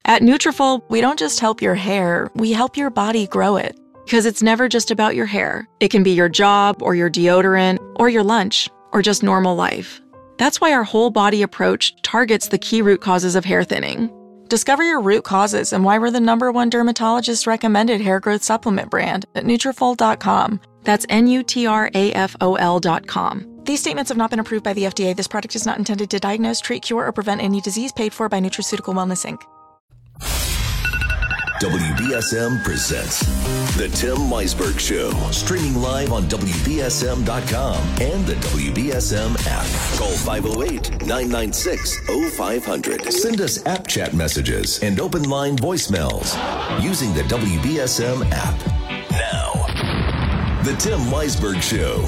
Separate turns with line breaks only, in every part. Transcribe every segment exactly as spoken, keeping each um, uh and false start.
At Nutrafol, we don't just help your hair, we help your body grow it. Because it's never just about your hair. It can be your job, or your deodorant, or your lunch, or just normal life. That's why our whole body approach targets the key root causes of hair thinning. Discover your root causes and why we're the number one dermatologist recommended hair growth supplement brand at Nutrafol dot com. That's N U T R A F O L dot com. These statements have not been approved by the F D A. This product is not intended to diagnose, treat, cure, or prevent any disease. Paid for by Nutraceutical Wellness, Incorporated.
W B S M presents The Tim Weisberg Show, streaming live on W B S M dot com and the W B S M app. Call five oh eight, nine nine six, oh five hundred. Send us app chat messages and open line voicemails using the W B S M app. Now, The Tim Weisberg Show.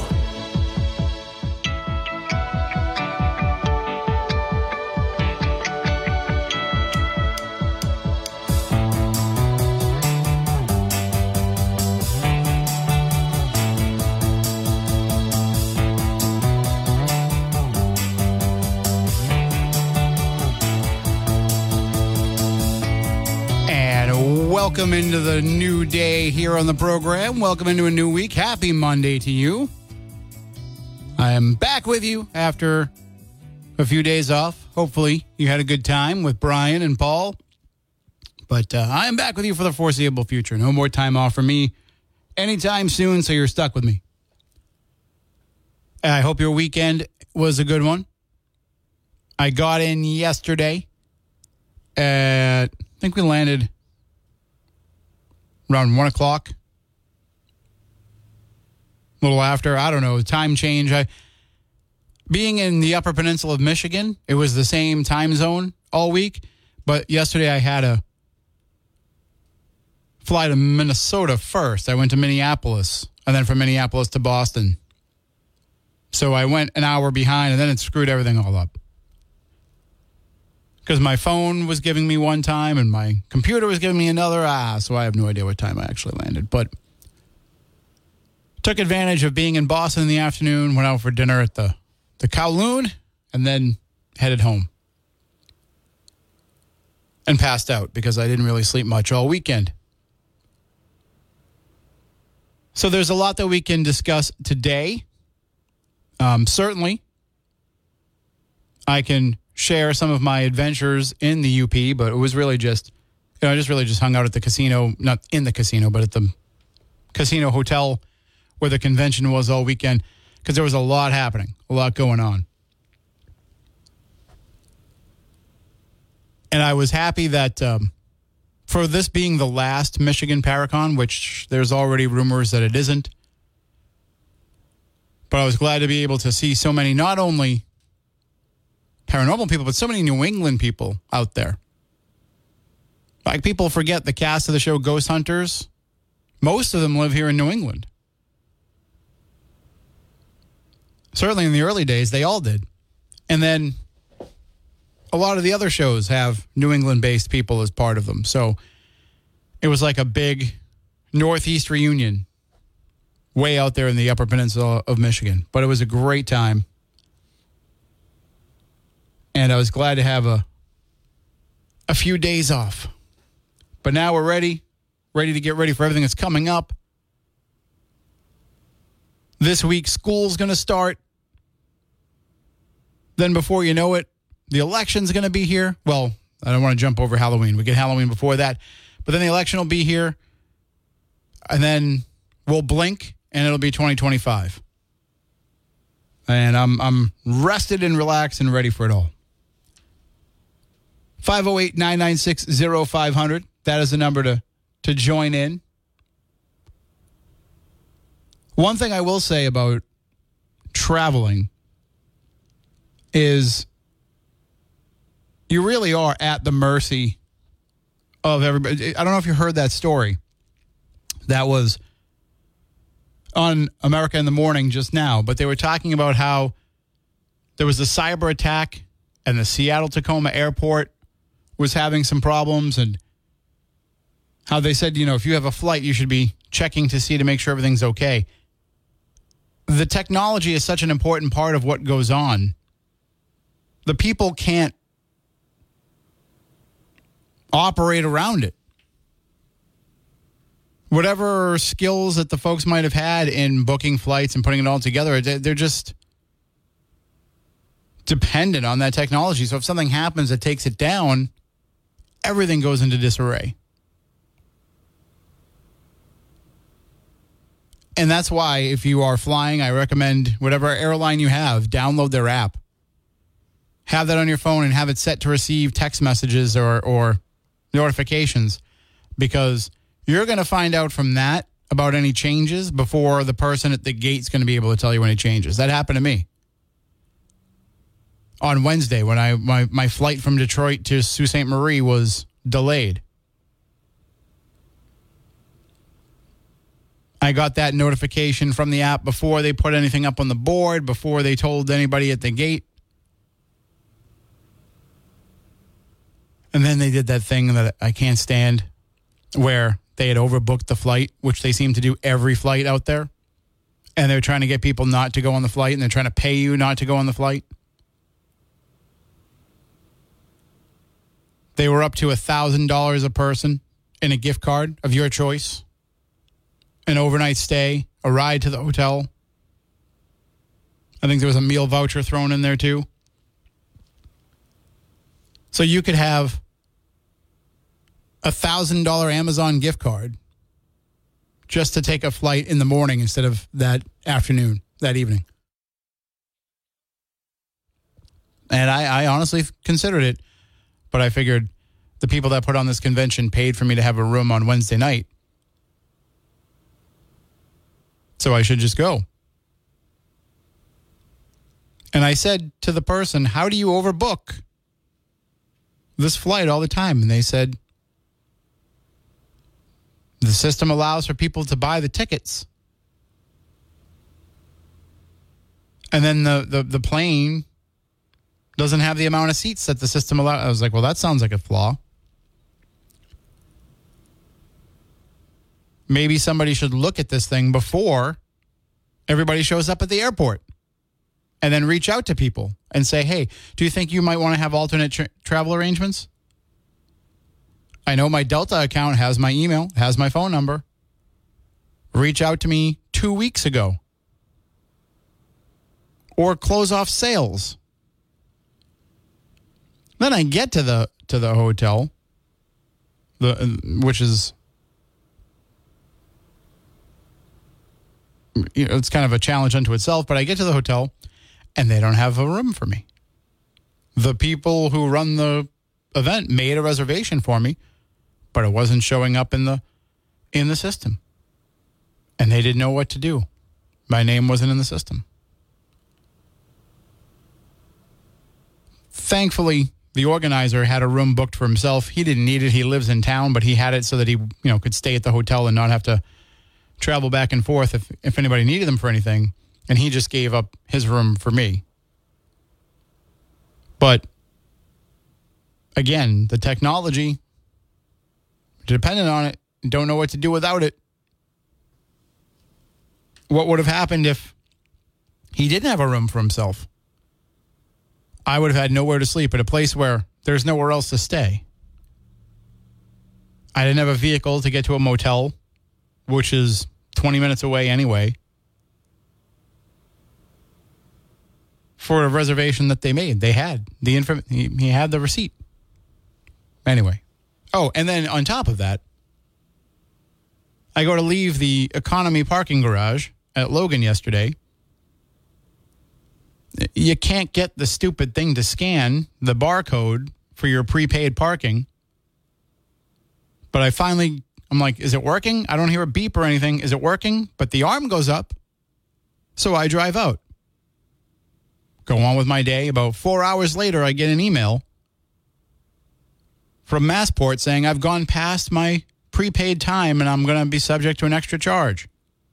Welcome into the new day here on the program. Welcome into a new week. Happy Monday to you. I am back with you after a few days off. Hopefully you had a good time with Brian and Paul. But uh, I am back with you for the foreseeable future. No more time off for me anytime soon, so you're stuck with me. I hope your weekend was a good one. I got in yesterday at, I think we landed around one o'clock, a little after. I don't know, time change. I, being in the Upper Peninsula of Michigan, it was the same time zone all week. But yesterday I had to fly to Minnesota first. I went to Minneapolis, and then from Minneapolis to Boston. So I went an hour behind, and then it screwed everything all up. Because my phone was giving me one time and my computer was giving me another. Ah, so I have no idea what time I actually landed. But took advantage of being in Boston in the afternoon, went out for dinner at the, the Kowloon, and then headed home. And passed out because I didn't really sleep much all weekend. So there's a lot that we can discuss today. Um, certainly, I can share some of my adventures in the U P, but it was really just, you know, I just really just hung out at the casino, not in the casino, but at the casino hotel where the convention was all weekend, because there was a lot happening, a lot going on. And I was happy that um, for this being the last Michigan Paracon, which there's already rumors that it isn't, but I was glad to be able to see so many, not only paranormal people, but so many New England people out there. Like, people forget the cast of the show Ghost Hunters. Most of them live here in New England. Certainly in the early days, they all did. And then a lot of the other shows have New England-based people as part of them. So it was like a big Northeast reunion way out there in the Upper Peninsula of Michigan. But it was a great time. And I was glad to have a a few days off. But now we're ready, ready to get ready for everything that's coming up. This week, school's going to start. Then before you know it, the election's going to be here. Well, I don't want to jump over Halloween. We get Halloween before that. But then the election will be here. And then we'll blink, and it'll be twenty twenty-five. And I'm I'm rested and relaxed and ready for it all. five oh eight, nine nine six, oh five hundred. That is the number to, to join in. One thing I will say about traveling is you really are at the mercy of everybody. I don't know if you heard that story that was on America in the Morning just now, but they were talking about how there was a cyber attack and the Seattle-Tacoma airport was having some problems, and how they said, you know, if you have a flight, you should be checking to see to make sure everything's okay. The technology is such an important part of what goes on. The people can't operate around it. Whatever skills that the folks might have had in booking flights and putting it all together, they're just dependent on that technology. So if something happens that takes it down, everything goes into disarray. And that's why if you are flying, I recommend whatever airline you have, download their app. Have that on your phone and have it set to receive text messages or, or notifications, because you're going to find out from that about any changes before the person at the gate's going to be able to tell you any changes. That happened to me on Wednesday when I my, my flight from Detroit to Sault Ste. Marie was delayed. I got that notification from the app before they put anything up on the board, before they told anybody at the gate. And then they did that thing that I can't stand, where they had overbooked the flight, which they seem to do every flight out there. And they're trying to get people not to go on the flight, and they're trying to pay you not to go on the flight. They were up to one thousand dollars a person in a gift card of your choice, an overnight stay, a ride to the hotel. I think there was a meal voucher thrown in there too. So you could have a one thousand dollars Amazon gift card just to take a flight in the morning instead of that afternoon, that evening. And I, I honestly considered it, but I figured the people that put on this convention paid for me to have a room on Wednesday night. So I should just go. And I said to the person, how do you overbook this flight all the time? And they said, the system allows for people to buy the tickets. And then the, the, the plane doesn't have the amount of seats that the system allows. I was like, well, that sounds like a flaw. Maybe somebody should look at this thing before everybody shows up at the airport, and then reach out to people and say, hey, do you think you might want to have alternate tra- travel arrangements? I know my Delta account has my email, has my phone number. Reach out to me two weeks ago. Or close off sales. Then I get to the to the hotel, the which is, you know, it's kind of a challenge unto itself, but I get to the hotel and they don't have a room for me. The people who run the event made a reservation for me, but it wasn't showing up in the in the system. And they didn't know what to do. My name wasn't in the system. Thankfully, the organizer had a room booked for himself. He didn't need it. He lives in town, but he had it so that he, you know, could stay at the hotel and not have to travel back and forth if, if anybody needed him for anything. And he just gave up his room for me. But again, the technology, dependent on it, don't know what to do without it. What would have happened if he didn't have a room for himself? I would have had nowhere to sleep at a place where there's nowhere else to stay. I didn't have a vehicle to get to a motel, which is twenty minutes away anyway, for a reservation that they made. They had the info, he, he had the receipt. Anyway. Oh, and then on top of that, I go to leave the economy parking garage at Logan yesterday. You can't get the stupid thing to scan the barcode for your prepaid parking. But I finally, I'm like, is it working? I don't hear a beep or anything. Is it working? But the arm goes up. So I drive out. Go on with my day. About four hours later, I get an email from Massport saying I've gone past my prepaid time and I'm going to be subject to an extra charge.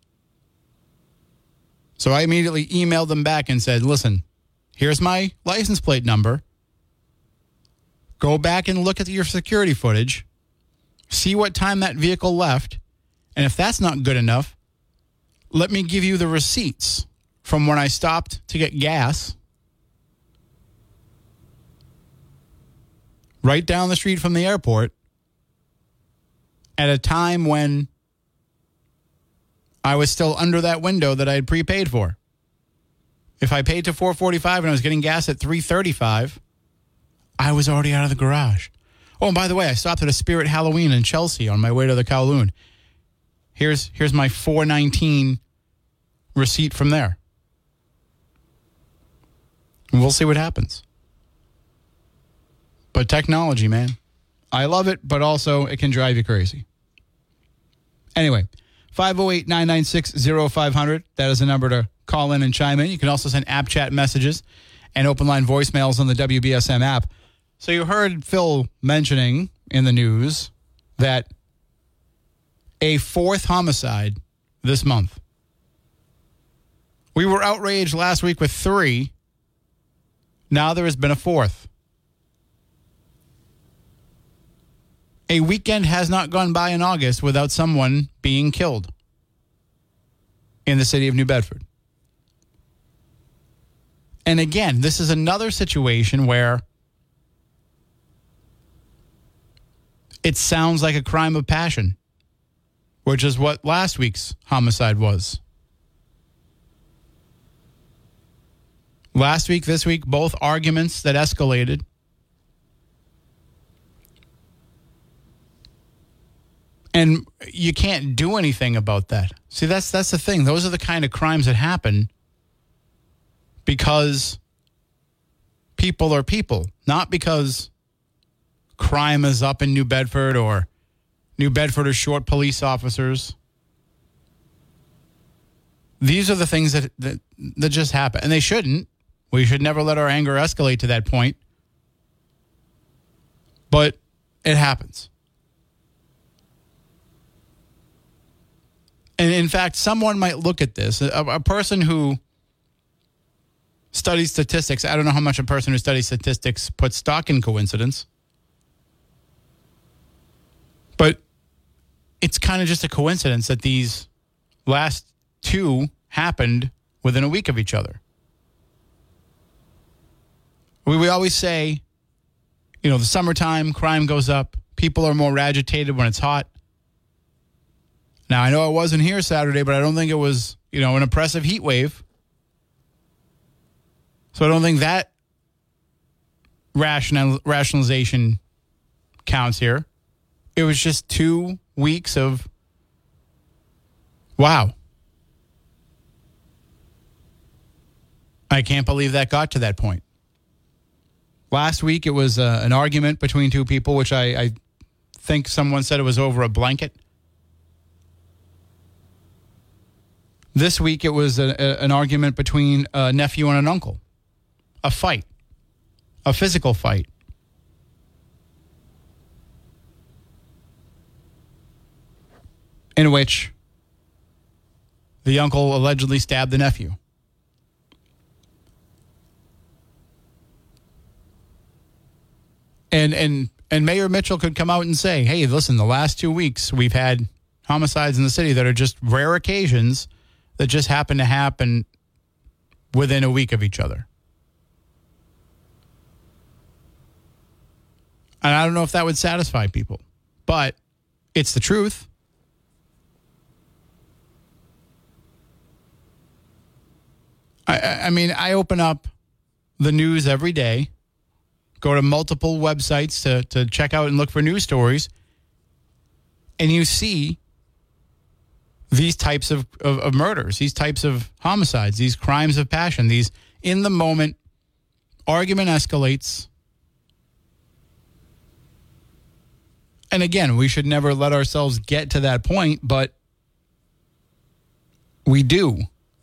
So I immediately emailed them back and said, listen, here's my license plate number. Go back and look at your security footage. See what time that vehicle left. And if that's not good enough, let me give you the receipts from when I stopped to get gas right down the street from the airport at a time when I was still under that window that I had prepaid for. If I paid to four forty-five and I was getting gas at three thirty-five, I was already out of the garage. Oh, and by the way, I stopped at a Spirit Halloween in Chelsea on my way to the Kowloon. Here's here's my four nineteen receipt from there. And we'll see what happens. But technology, man. I love it, but also it can drive you crazy. Anyway, five oh eight, nine nine six, oh five hundred. That is the number to call in and chime in. You can also send app chat messages and open line voicemails on the W B S M app. So you heard Phil mentioning in the news that a fourth homicide this month. We were outraged last week with three. Now there has been a fourth. A weekend has not gone by in August without someone being killed in the city of New Bedford. And again, this is another situation where it sounds like a crime of passion, which is what last week's homicide was. Last week, this week, both arguments that escalated. And you can't do anything about that. See, that's that's the thing. Those are the kind of crimes that happen because people are people, not because crime is up in New Bedford or New Bedford are short police officers. These are the things that, that that just happen, and they shouldn't. We should never let our anger escalate to that point. But it happens. And in fact, someone might look at this, a, a person who studies statistics. I don't know how much a person who studies statistics puts stock in coincidence. But it's kind of just a coincidence that these last two happened within a week of each other. We, we always say, you know, the summertime, crime goes up. People are more agitated when it's hot. Now, I know I wasn't here Saturday, but I don't think it was, you know, an oppressive heat wave. So I don't think that rational, rationalization counts here. It was just two weeks of, wow. I can't believe that got to that point. Last week, it was uh, an argument between two people, which I, I think someone said it was over a blanket. This week, it was a, a, an argument between a nephew and an uncle. A fight. A physical fight. In which the uncle allegedly stabbed the nephew. And and and Mayor Mitchell could come out and say, hey, listen, the last two weeks we've had homicides in the city that are just rare occasions that just happen to happen within a week of each other. And I don't know if that would satisfy people, but it's the truth. I, I mean, I open up the news every day, go to multiple websites to, to check out and look for news stories, and you see these types of, of, of murders, these types of homicides, these crimes of passion, these in the moment, argument escalates. And again, we should never let ourselves get to that point, but we do.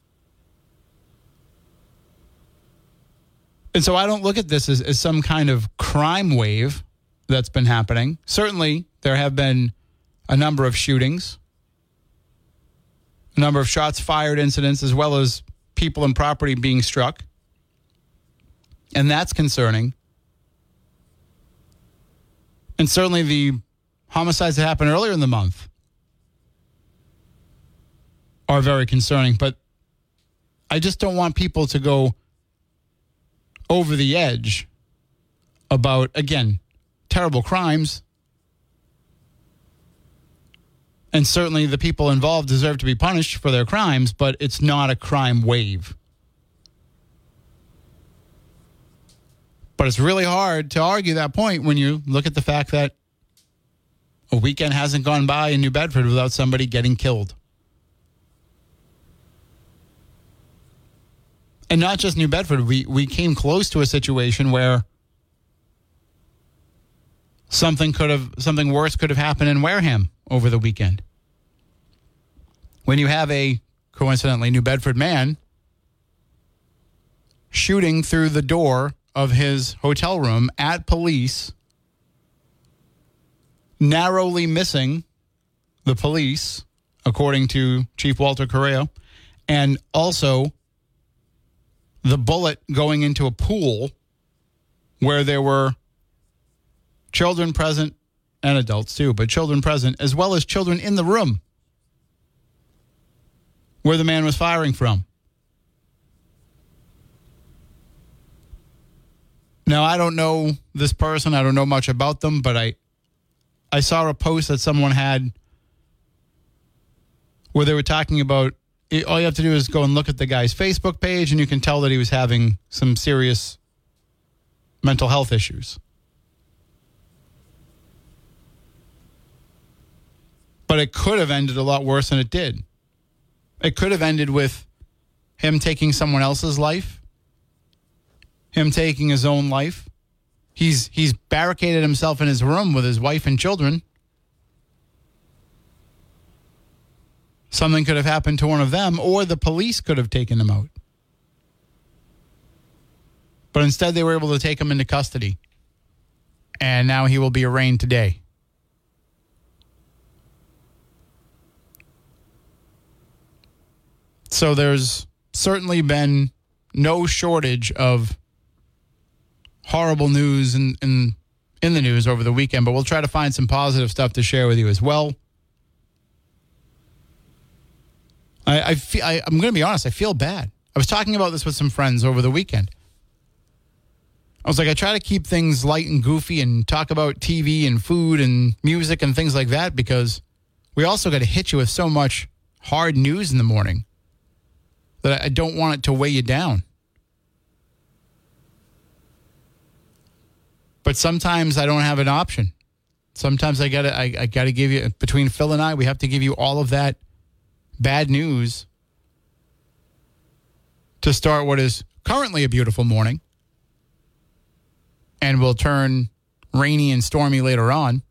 And so I don't look at this as, as some kind of crime wave that's been happening. Certainly, there have been a number of shootings, a number of shots fired incidents, as well as people and property being struck. And that's concerning. And certainly the homicides that happened earlier in the month are very concerning. But I just don't want people to go over the edge about, again, terrible crimes. And certainly the people involved deserve to be punished for their crimes, but it's not a crime wave. But it's really hard to argue that point when you look at the fact that a weekend hasn't gone by in New Bedford without somebody getting killed. And not just New Bedford, we, we came close to a situation where something could have something worse could have happened in Wareham over the weekend. When you have a, coincidentally, New Bedford man shooting through the door of his hotel room at police, narrowly missing the police, according to Chief Walter Correa, and also the bullet going into a pool where there were children present and adults too, but children present, as well as children in the room where the man was firing from. Now, I don't know this person. I don't know much about them, but I I saw a post that someone had where they were talking about, all you have to do is go and look at the guy's Facebook page, and you can tell that he was having some serious mental health issues. But it could have ended a lot worse than it did. It could have ended with him taking someone else's life, him taking his own life. He's he's barricaded himself in his room with his wife and children. Something could have happened to one of them, or the police could have taken him out. But instead, they were able to take him into custody. And now he will be arraigned today. So there's certainly been no shortage of horrible news in, in, in the news over the weekend, but we'll try to find some positive stuff to share with you as well. I, I feel, I, I'm going to be honest, I feel bad. I was talking about this with some friends over the weekend. I was like, I try to keep things light and goofy and talk about T V and food and music and things like that, because we also got to hit you with so much hard news in the morning that I don't want it to weigh you down. But sometimes I don't have an option. Sometimes I gotta I, I gotta give you, between Phil and I, we have to give you all of that bad news to start what is currently a beautiful morning and will turn rainy and stormy later on.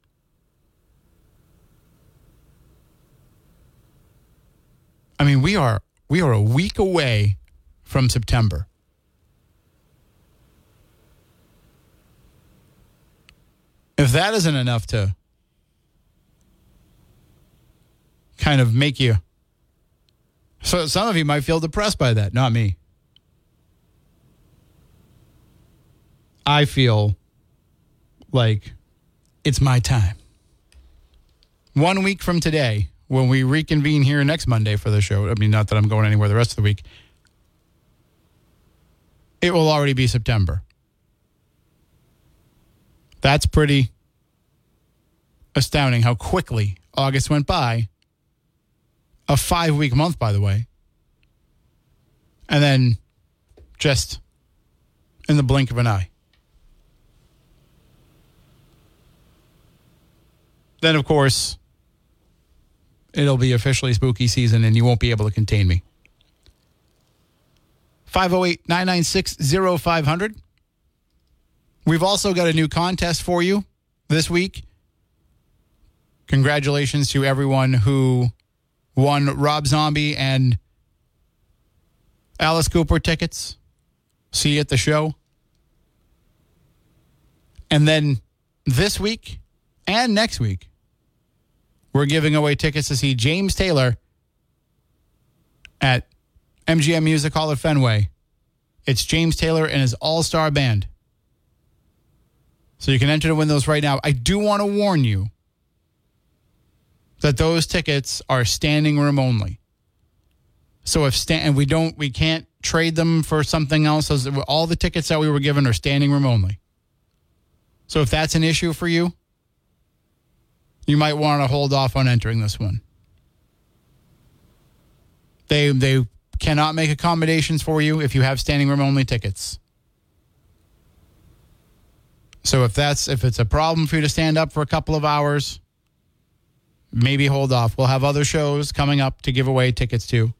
I mean, we are we are a week away from September. If that isn't enough to kind of make you... So some of you might feel depressed by that, not me. I feel like it's my time. One week from today, when we reconvene here next Monday for the show, I mean, not that I'm going anywhere the rest of the week, it will already be September. That's pretty astounding how quickly August went by. A five-week month, by the way. And then just in the blink of an eye. Then, of course, it'll be officially spooky season and you won't be able to contain me. five oh eight, nine nine six, oh five hundred. We've also got a new contest for you this week. Congratulations to everyone who won Rob Zombie and Alice Cooper tickets. See you at the show. And then this week and next week, we're giving away tickets to see James Taylor at M G M Music Hall at Fenway. It's James Taylor and his all-star band. So you can enter to win those right now. I do want to warn you that those tickets are standing room only. So if sta- and we don't, we can't trade them for something else. All the tickets that we were given are standing room only. So if that's an issue for you, you might want to hold off on entering this one. They they cannot make accommodations for you if you have standing room only tickets. So if that's if it's a problem for you to stand up for a couple of hours, maybe hold off. We'll have other shows coming up to give away tickets to.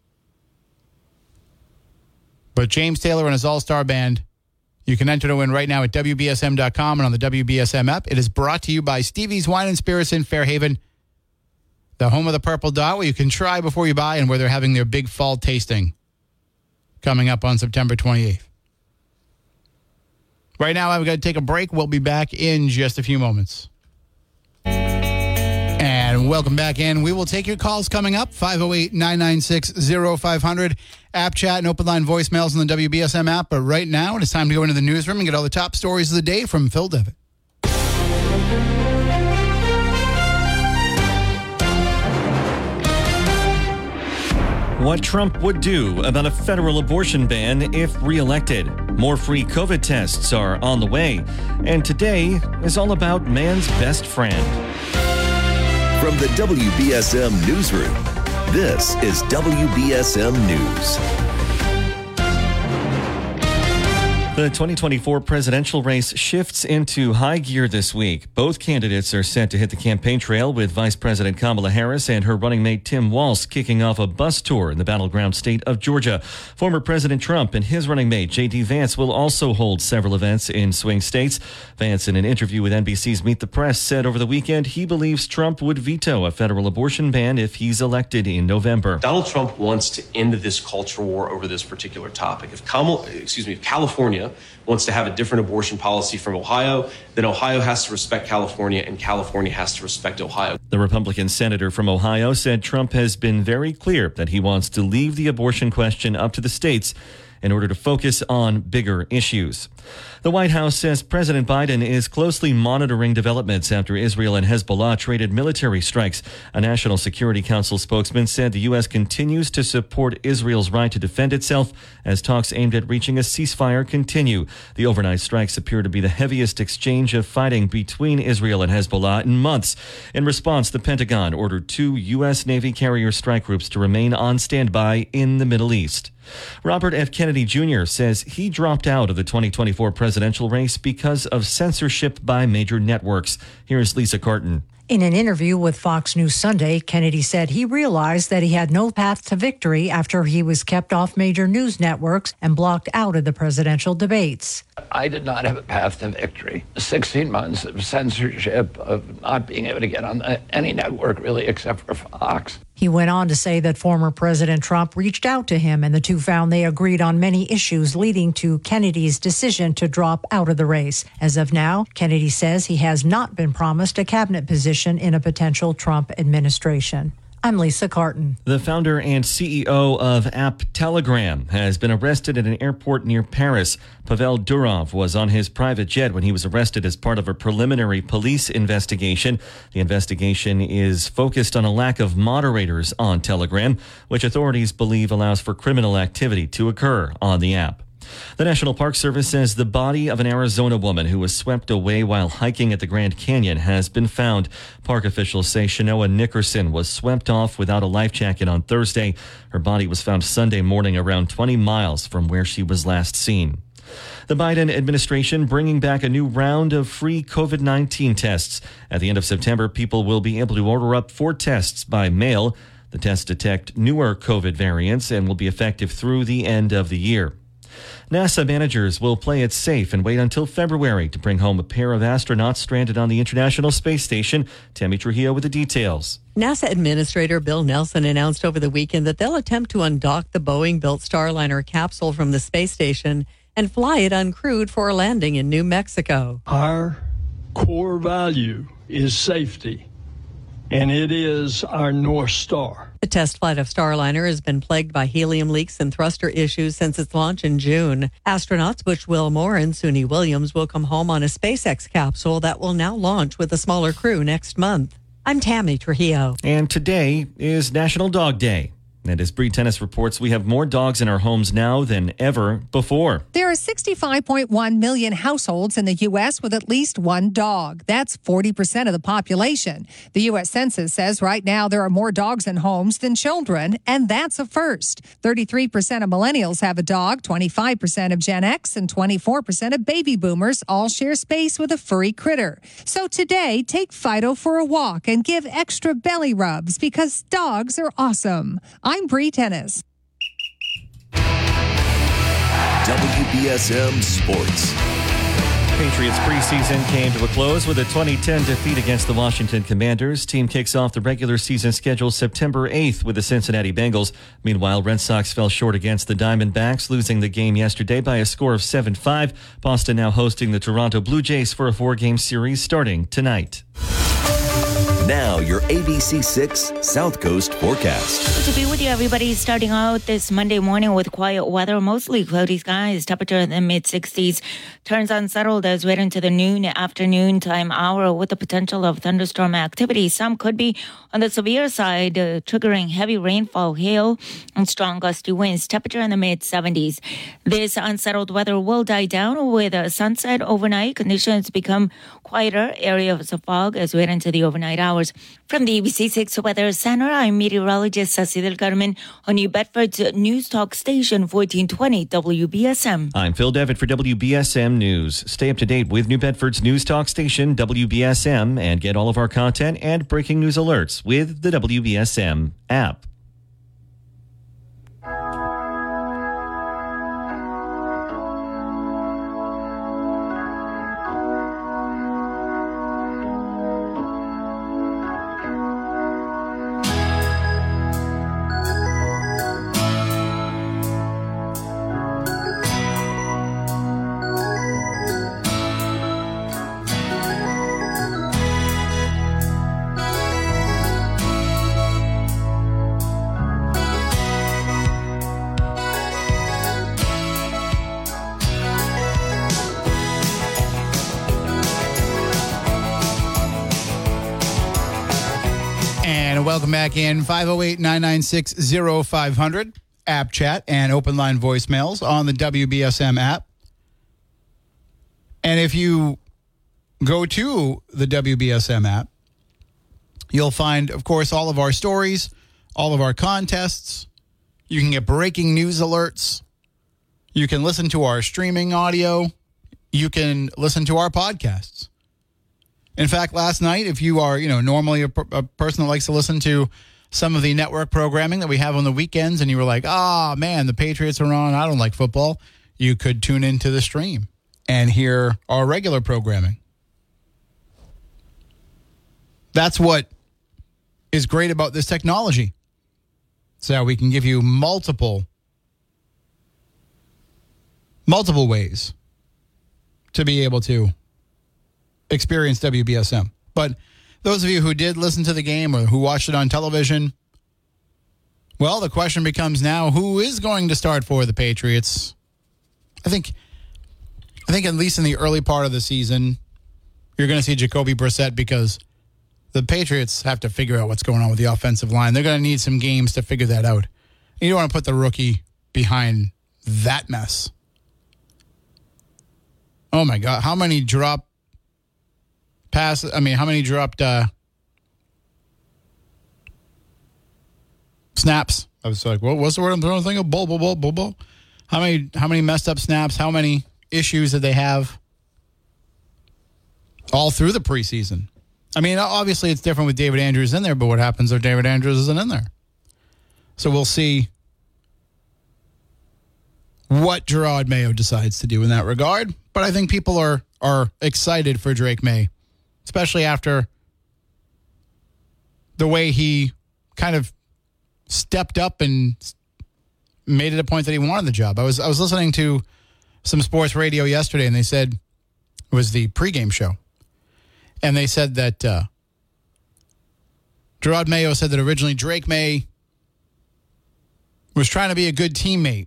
But James Taylor and his all-star band, you can enter to win right now at W B S M dot com and on the W B S M app. It is brought to you by Stevie's Wine and Spirits in Fairhaven, the home of the Purple Dot, where you can try before you buy and where they're having their big fall tasting coming up on September twenty-eighth. Right now, I've got to take a break. We'll be back in just a few moments. And welcome back in. We will take your calls coming up. five oh eight, nine nine six, oh five hundred. App chat and open line voicemails on the W B S M app. But right now, it is time to go into the newsroom and get all the top stories of the day from Phil Devitt.
What Trump would do about a federal abortion ban if reelected. More free COVID tests are on the way. And today is all about man's best friend.
From the W B S M Newsroom, this is W B S M News.
The twenty twenty-four presidential race shifts into high gear this week. Both candidates are set to hit the campaign trail, with Vice President Kamala Harris and her running mate Tim Walz kicking off a bus tour in the battleground state of Georgia. Former President Trump and his running mate J D Vance will also hold several events in swing states. Vance, in an interview with N B C's Meet the Press, said over the weekend he believes Trump would veto a federal abortion ban if he's elected in November.
Donald Trump wants to end this culture war over this particular topic. If Kamala, excuse me, if California wants to have a different abortion policy from Ohio, then Ohio has to respect California and California has to respect Ohio.
The Republican senator from Ohio said Trump has been very clear that he wants to leave the abortion question up to the states in order to focus on bigger issues. The White House says President Biden is closely monitoring developments after Israel and Hezbollah traded military strikes. A National Security Council spokesman said the U S continues to support Israel's right to defend itself as talks aimed at reaching a ceasefire continue. The overnight strikes appear to be the heaviest exchange of fighting between Israel and Hezbollah in months. In response, the Pentagon ordered two U S Navy carrier strike groups to remain on standby in the Middle East. Robert F. Kennedy Junior says he dropped out of the twenty twenty-four presidential race because of censorship by major networks. Here's Lisa Carton.
In an interview with Fox News Sunday, Kennedy said he realized that he had no path to victory after he was kept off major news networks and blocked out of the presidential debates.
I did not have a path to victory. sixteen months of censorship, of not being able to get on any network really except for Fox.
He went on to say that former President Trump reached out to him and the two found they agreed on many issues, leading to Kennedy's decision to drop out of the race. As of now, Kennedy says he has not been promised a cabinet position in a potential Trump administration. I'm Lisa Carton.
The founder and C E O of app Telegram has been arrested at an airport near Paris. Pavel Durov was on his private jet when he was arrested as part of a preliminary police investigation. The investigation is focused on a lack of moderators on Telegram, which authorities believe allows for criminal activity to occur on the app. The National Park Service says the body of an Arizona woman who was swept away while hiking at the Grand Canyon has been found. Park officials say Shanoa Nickerson was swept off without a life jacket on Thursday. Her body was found Sunday morning around twenty miles from where she was last seen. The Biden administration bringing back a new round of free COVID nineteen tests. At the end of September, people will be able to order up four tests by mail. The tests detect newer COVID variants and will be effective through the end of the year. NASA managers will play it safe and wait until February to bring home a pair of astronauts stranded on the International Space Station. Tammy Trujillo with the details.
NASA Administrator Bill Nelson announced over the weekend that they'll attempt to undock the Boeing-built Starliner capsule from the space station and fly it uncrewed for a landing in New Mexico.
Our core value is safety, and it is our North Star.
The test flight of Starliner has been plagued by helium leaks and thruster issues since its launch in June. Astronauts Butch Wilmore and Suni Williams will come home on a SpaceX capsule that will now launch with a smaller crew next month. I'm Tammy Trujillo.
And today is National Dog Day. And as Bree Tennis reports, we have more dogs in our homes now than ever before.
There are sixty-five point one million households in the U S with at least one dog. That's forty percent of the population. The U S Census says right now there are more dogs in homes than children, and that's a first. thirty-three percent of millennials have a dog, twenty-five percent of Gen X, and twenty-four percent of baby boomers all share space with a furry critter. So today, take Fido for a walk and give extra belly rubs because dogs are awesome. I'm Bree Tennis.
W B S M Sports.
Patriots preseason came to a close with a twenty ten defeat against the Washington Commanders. Team kicks off the regular season schedule September eighth with the Cincinnati Bengals. Meanwhile, Red Sox fell short against the Diamondbacks, losing the game yesterday by a score of seven five. Boston now hosting the Toronto Blue Jays for a four-game series starting tonight.
Now, your A B C six South Coast forecast.
Good to be with you, everybody. Starting out this Monday morning with quiet weather, mostly cloudy skies, temperature in the mid-sixties. Turns unsettled as we head into the noon, afternoon time hour with the potential of thunderstorm activity. Some could be on the severe side, uh, triggering heavy rainfall, hail, and strong gusty winds. Temperature in the mid-seventies. This unsettled weather will die down with a sunset overnight. Conditions become quieter, areas of fog as we head into the overnight hours. From the A B C six Weather Center, I'm meteorologist Ceci Del Carmen on New Bedford's News Talk Station fourteen twenty W B S M.
I'm Phil Devitt for W B S M News. Stay up to date with New Bedford's News Talk Station W B S M and get all of our content and breaking news alerts with the W B S M app.
Welcome back in. five oh eight, nine nine six, oh five hundred. App chat and open line voicemails on the W B S M app. And if you go to the W B S M app, you'll find, of course, all of our stories, all of our contests. You can get breaking news alerts. You can listen to our streaming audio. You can listen to our podcasts. In fact, last night, if you are, you know, normally a, a person that likes to listen to some of the network programming that we have on the weekends, and you were like, ah, oh, man, the Patriots are on, I don't like football, you could tune into the stream and hear our regular programming. That's what is great about this technology. So we can give you multiple, multiple ways to be able to experience W B S M. But those of you who did listen to the game or who watched it on television, well, the question becomes now, who is going to start for the Patriots? I think, I think at least in the early part of the season, you're going to see Jacoby Brissett because the Patriots have to figure out what's going on with the offensive line. They're going to need some games to figure that out. You don't want to put the rookie behind that mess. Oh, my God. How many drop passes? I mean, how many dropped uh, snaps? I was like, well, what's the word I'm throwing? Think of bull, bull, bull, bull, bull. How many, how many messed up snaps? How many issues did they have all through the preseason? I mean, obviously it's different with David Andrews in there, but what happens if David Andrews isn't in there? So we'll see what Gerard Mayo decides to do in that regard. But I think people are are excited for Drake May, especially after the way he kind of stepped up and made it a point that he wanted the job. I was I was listening to some sports radio yesterday, and they said it was the pregame show. And they said that uh, Gerard Mayo said that originally Drake May was trying to be a good teammate,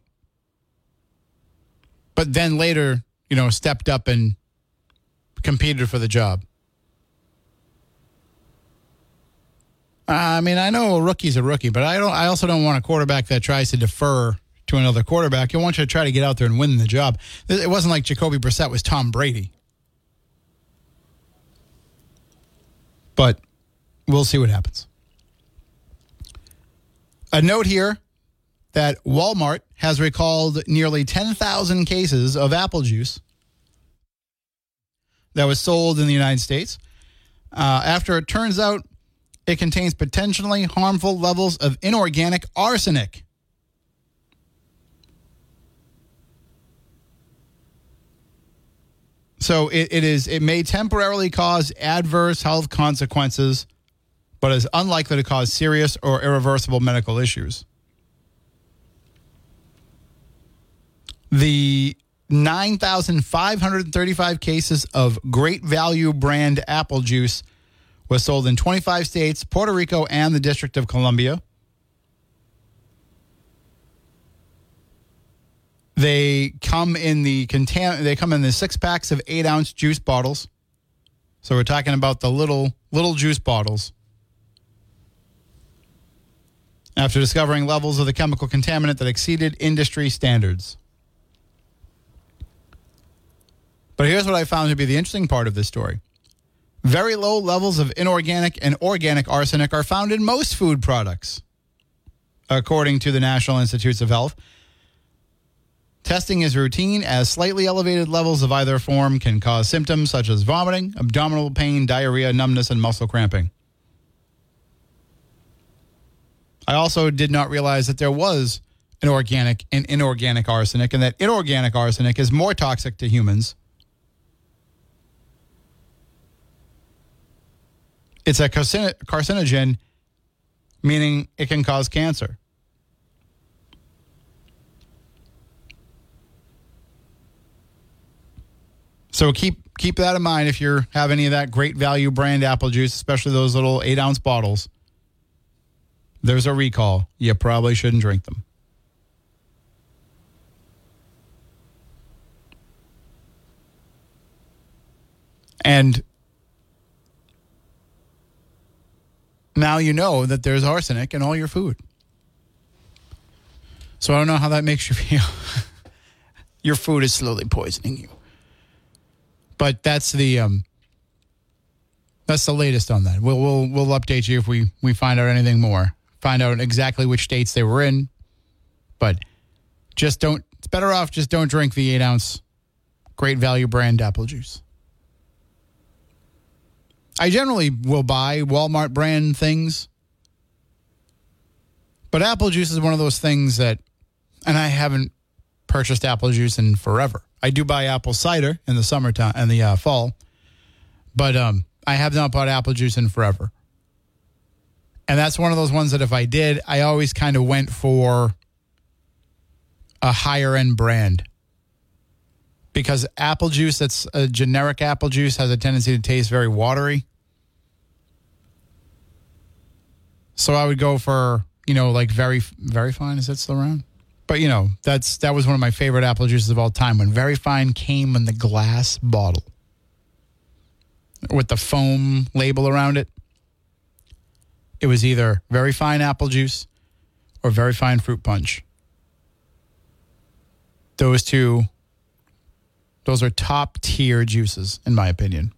but then later, you know, stepped up and competed for the job. I mean, I know a rookie's a rookie, but I don't. I also don't want a quarterback that tries to defer to another quarterback. You want you to try to get out there and win the job. It wasn't like Jacoby Brissett was Tom Brady. But we'll see what happens. A note here that Walmart has recalled nearly ten thousand cases of apple juice that was sold in the United States uh, after it turns out it contains potentially harmful levels of inorganic arsenic. So it, it is. It may temporarily cause adverse health consequences, but is unlikely to cause serious or irreversible medical issues. The nine thousand five hundred thirty-five cases of Great Value brand apple juice was sold in twenty-five states, Puerto Rico, and the District of Columbia. They come in the contam- They come in the six packs of eight ounce juice bottles. So we're talking about the little little juice bottles. After discovering levels of the chemical contaminant that exceeded industry standards. But here's what I found to be the interesting part of this story. Very low levels of inorganic and organic arsenic are found in most food products, according to the National Institutes of Health. Testing is routine as slightly elevated levels of either form can cause symptoms such as vomiting, abdominal pain, diarrhea, numbness, and muscle cramping. I also did not realize that there was an organic and inorganic arsenic, and that inorganic arsenic is more toxic to humans. It's a carcinogen, meaning it can cause cancer. So keep keep that in mind if you have any of that Great Value brand apple juice, especially those little eight ounce bottles. There's a recall. You probably shouldn't drink them. And now you know that there's arsenic in all your food. So I don't know how that makes you feel. Your food is slowly poisoning you. But that's the um, that's the latest on that. We'll we'll we'll update you if we, we find out anything more. Find out exactly which states they were in. But just don't. It's better off just don't drink the eight ounce Great Value brand apple juice. I generally will buy Walmart brand things, but apple juice is one of those things that, and I haven't purchased apple juice in forever. I do buy apple cider in the summertime and the uh, fall, but um, I have not bought apple juice in forever. And that's one of those ones that if I did, I always kind of went for a higher end brand. Because apple juice that's a generic apple juice has a tendency to taste very watery. So I would go for, you know, like very, very fine. Is that still around? But, you know, that's that was one of my favorite apple juices of all time. When Very Fine came in the glass bottle with the foam label around it. It was either Very Fine apple juice or Very Fine fruit punch. Those two, those are top tier juices, in my opinion.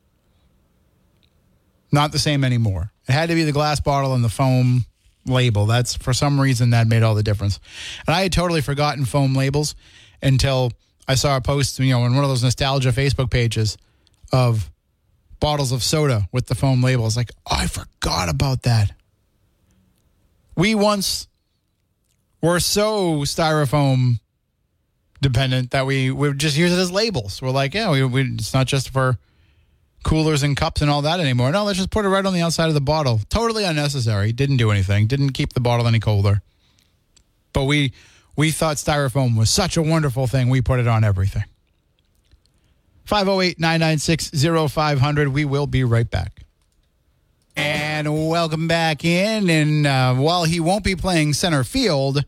Not the same anymore. It had to be the glass bottle and the foam label. That's, for some reason, that made all the difference. And I had totally forgotten foam labels until I saw a post, you know, on one of those nostalgia Facebook pages of bottles of soda with the foam label. I was like, oh, I forgot about that. We once were so styrofoam dependent that we would just use it as labels. We're like, yeah, we, we, it's not just for coolers and cups and all that anymore. No, let's just put it right on the outside of the bottle. Totally unnecessary. Didn't do anything. Didn't keep the bottle any colder. But we we thought styrofoam was such a wonderful thing, we put it on everything. five oh eight, nine nine six, oh five hundred. We will be right back. And welcome back in. And uh, while he won't be playing center field,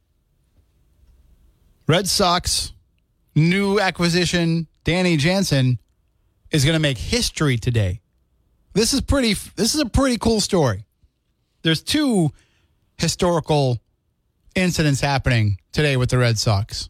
Red Sox new acquisition, Danny Jansen, is going to make history today. This is pretty. This is a pretty cool story. there's two historical incidents happening today with the Red Sox.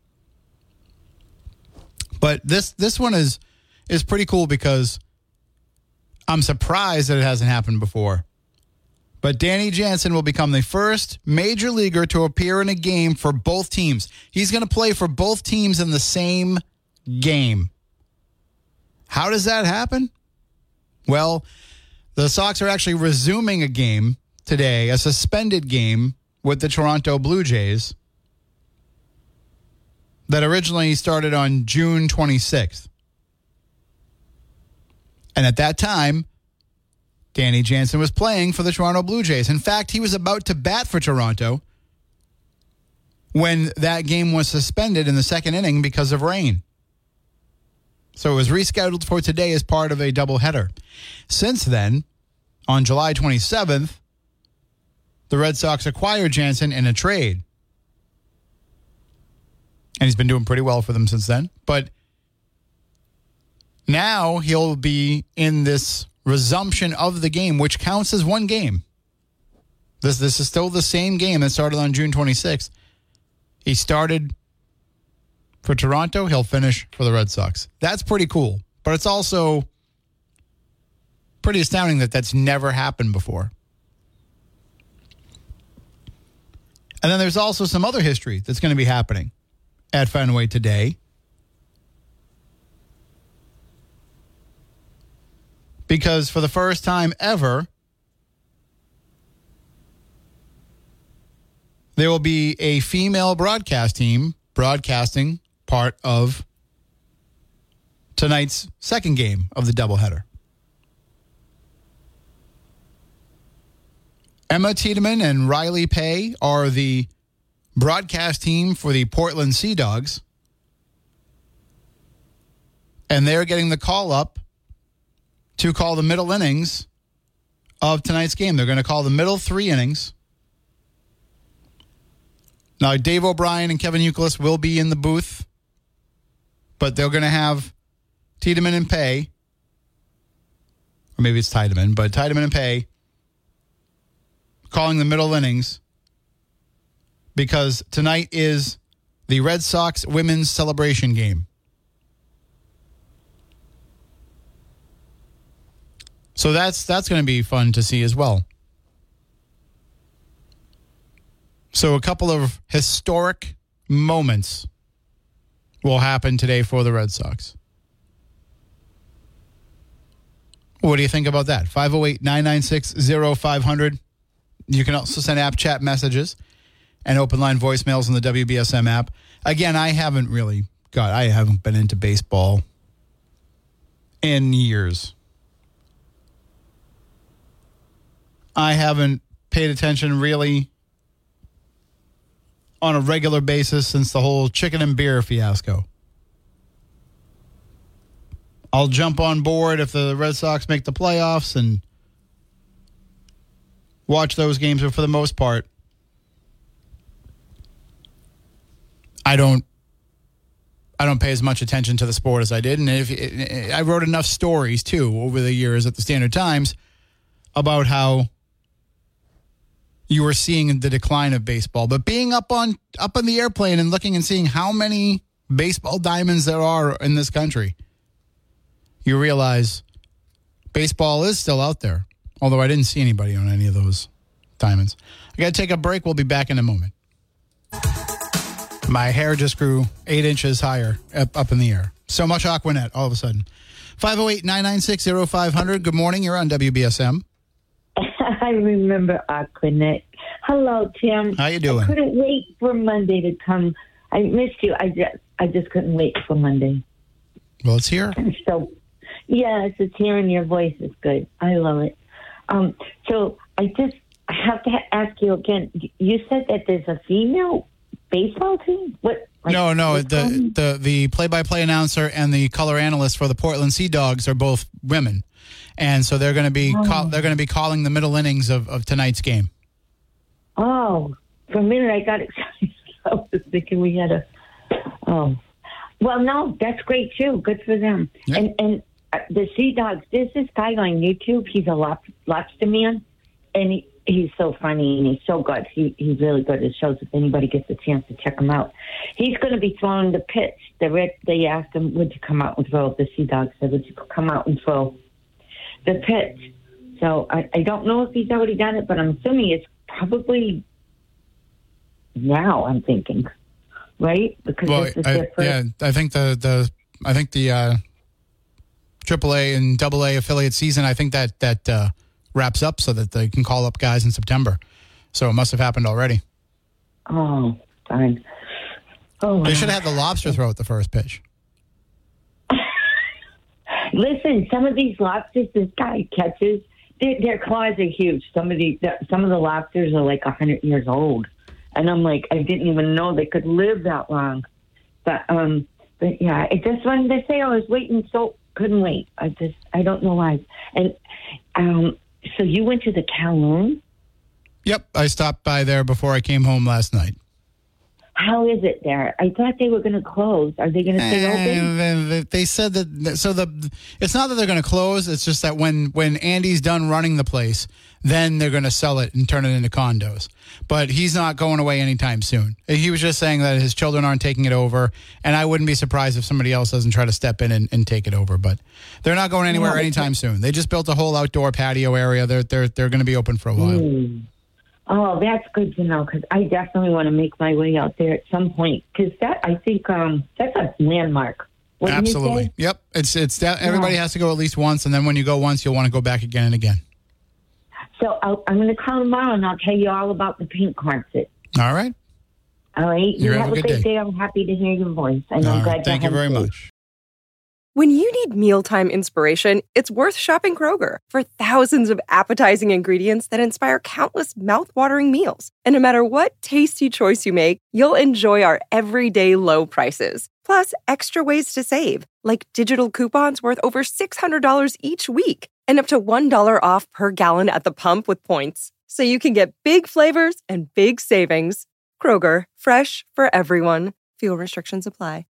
But this this one is is pretty cool because I'm surprised that it hasn't happened before. But Danny Jansen will become the first major leaguer to appear in a game for both teams. He's going to play for both teams in the same game. How does that happen? Well, the Sox are actually resuming a game today, a suspended game with the Toronto Blue Jays that originally started on June twenty-sixth. And at that time, Danny Jansen was playing for the Toronto Blue Jays. In fact, he was about to bat for Toronto when that game was suspended in the second inning because of rain. So it was rescheduled for today as part of a doubleheader. Since then, on July twenty-seventh, the Red Sox acquired Jansen in a trade. And he's been doing pretty well for them since then. But now he'll be in this resumption of the game, which counts as one game. This this is still the same game that started on June twenty-sixth. He started for Toronto. He'll finish for the Red Sox. That's pretty cool. But it's also pretty astounding that that's never happened before. And then there's also some other history that's going to be happening at Fenway today. Because for the first time ever, there will be a female broadcast team broadcasting part of tonight's second game of the doubleheader. Emma Tiedemann and Riley Pay are the broadcast team for the Portland Sea Dogs. And they're getting the call up to call the middle innings of tonight's game. They're going to call the middle three innings. Now, Dave O'Brien and Kevin Youkilis will be in the booth, but they're going to have Tiedemann and Pay, or maybe it's Tiedemann, but Tiedemann and Pay calling the middle innings because tonight is the Red Sox women's celebration game. So that's that's going to be fun to see as well. So a couple of historic moments will happen today for the Red Sox. What do you think about that? five oh eight, nine nine six, oh five hundred. You can also send app chat messages and open line voicemails on the W B S M app. Again, I haven't really got, I haven't been into baseball in years. I haven't paid attention really on a regular basis since the whole chicken and beer fiasco. I'll jump on board if the Red Sox make the playoffs and watch those games, but for the most part, I don't I don't pay as much attention to the sport as I did. And if I wrote enough stories, too, over the years at the Standard Times about how you were seeing the decline of baseball. But being up on up on the airplane and looking and seeing how many baseball diamonds there are in this country, you realize baseball is still out there. Although I didn't see anybody on any of those diamonds. I got to take a break. We'll be back in a moment. My hair just grew eight inches higher up, up in the air. So much Aquanet all of a sudden. five oh eight, nine nine six, oh five hundred. Good morning. You're on W B S M.
I remember Aquanet. Hello, Tim.
How you doing?
I couldn't wait for Monday to come. I missed you. I just, I just couldn't wait for Monday.
Well, it's here.
So, yes, it's hearing your voice is good. I love it. Um, so I just have to ask you again. You said that there's a female baseball team? What? Like,
no, no. The, the the play-by-play announcer and the color analyst for the Portland Sea Dogs are both women, and so they're going to be oh. call, they're going to be calling the middle innings of, of tonight's game.
Oh, for a minute I got excited. I was thinking we had a. Oh, well, no, that's great too. Good for them. Yep. And and uh, the Sea Dogs. There's this guy on YouTube. He's a lob, lobster man, and he he's so funny and he's so good. He he's really good at shows. If anybody gets a chance to check him out, he's going to be throwing the pitch. The red, they asked him, "Would you come out and throw?" The Sea Dog said, "Would you come out and throw the pitch?" So I, I don't know if he's already done it, but I'm assuming it's probably now. I'm thinking, right? Because
well,
this is
I,
their first.
yeah, I think the the I think the uh, triple A and double A affiliate season. I think that that. Uh, wraps up so that they can call up guys in September. So it must have happened already.
Oh, fine. Oh,
they should have had the lobster throw at the first pitch.
Listen, some of these lobsters this guy catches, their, their claws are huge. Some of the some of the lobsters are like one hundred years old. And I'm like, I didn't even know they could live that long. But, um, but yeah, it just wanted to say I was waiting, so couldn't wait. I just, I don't know why. And, um, so you went to the Kowloon?
Yep, I stopped by there before I came home last night.
How is it there? I thought they were going to close. Are they going to stay open?
Uh, they said that. So the it's not that they're going to close. It's just that when when Andy's done running the place, then they're going to sell it and turn it into condos. But he's not going away anytime soon. He was just saying that his children aren't taking it over, and I wouldn't be surprised if somebody else doesn't try to step in and, and take it over. But they're not going anywhere anytime soon. They just built a whole outdoor patio area. They're they're they're going to be open for a while.
Mm. Oh, that's good to know, because I definitely want to make my way out there at some point, because that, I think, um, that's a landmark. Wouldn't
Absolutely.
you say?
Yep. It's it's that everybody yeah. has to go at least once, and then when you go once, you'll want to go back again and again.
So I'll, I'm going to call tomorrow, and I'll tell you all about the Pink concert.
All right.
All right. You,
you
have,
have
a
good
great
day.
day. I'm happy to hear your voice. And
all
I'm
right.
glad
Thank you very
safe.
much.
When you need mealtime inspiration, it's worth shopping Kroger for thousands of appetizing ingredients that inspire countless mouthwatering meals. And no matter what tasty choice you make, you'll enjoy our everyday low prices. Plus, extra ways to save, like digital coupons worth over six hundred dollars each week and up to one dollar off per gallon at the pump with points. So you can get big flavors and big savings. Kroger, fresh for everyone. Fuel restrictions apply.